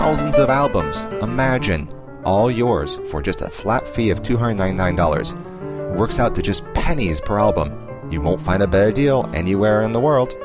thousands of albums. Imagine. All yours for just a flat fee of $299. It works out to just pennies per album. You won't find a better deal anywhere in the world.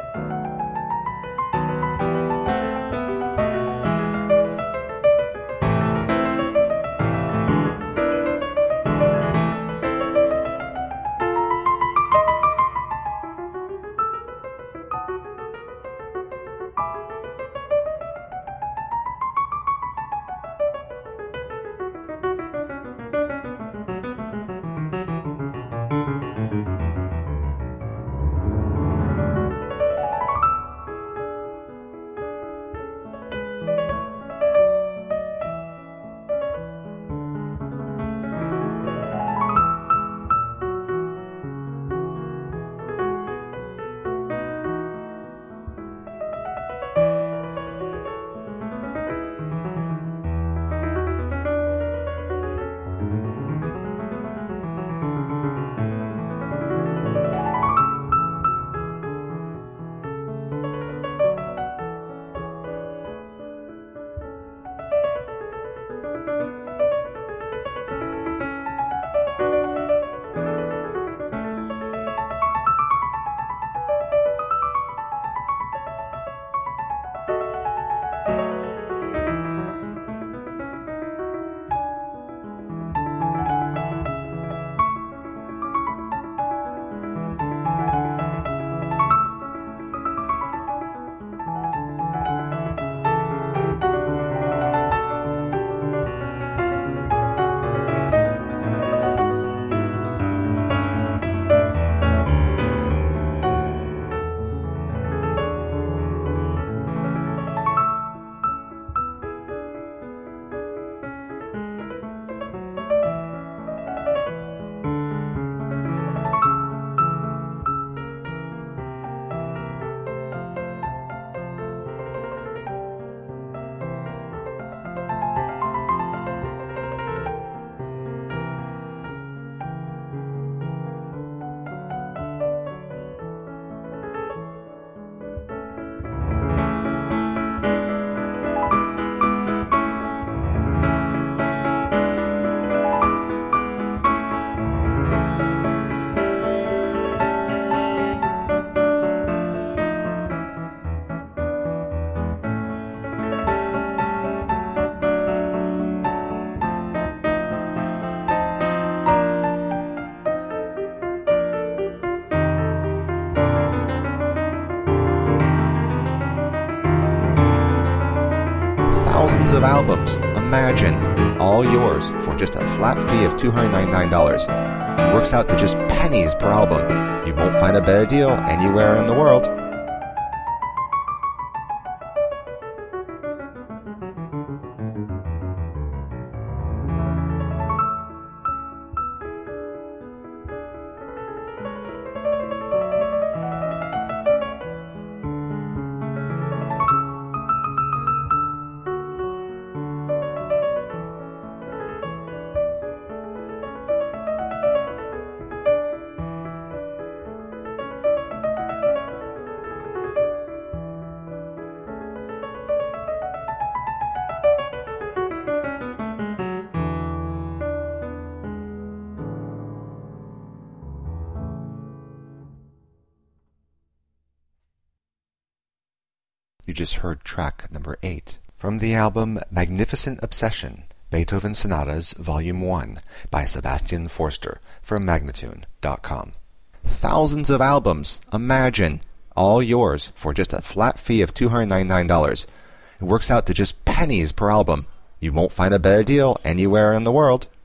Thousands of albums. Imagine. All yours for just a flat fee of $299. It works out to just pennies per album. You won't find a better deal anywhere in the world. You just heard track number 8 from the album Magnificent Obsession, Beethoven Sonatas Volume 1 by Sebastian Forster from Magnatune.com. Thousands of albums. Imagine. All yours for just a flat fee of $299. It works out to just pennies per album. You won't find a better deal anywhere in the world.